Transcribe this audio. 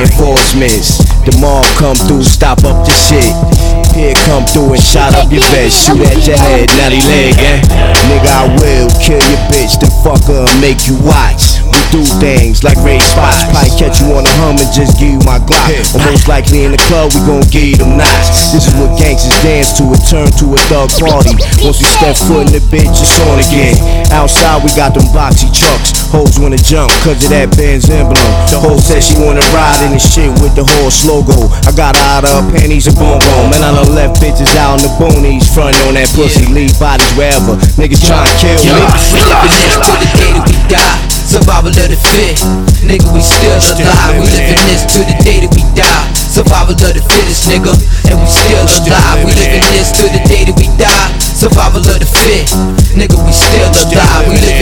reinforcements. The mob come through, stop up the shit. Here come through and shot up your vest. Shoot at your head, now they leg, eh? Nigga, I will kill your bitch, then fuck her and make you watch. We do things like raise spots. Probably catch you on a hum and just give you my Glock. Or most likely in the club, we gon' give you them knots. This is what gangsters dance to, it turn to a thug party. Once we step foot in the bitch, it's on again. Outside, we got them boxy trucks. Hoes wanna jump, cause of that Benz emblem. The hoe said she wanna ride in the shit with the horse logo. I got her out of her panties and bongo. Man, I done left bitches out in the boonies, frontin' on that pussy, leave bodies wherever. Niggas tryna kill me. We living this till the day that we die. Survival of the fit, nigga, we still alive. We living this till the day that we die. Survival of the fittest, nigga, and we still alive. We living this till the day that we die. Survival of the fit, nigga, we still alive. We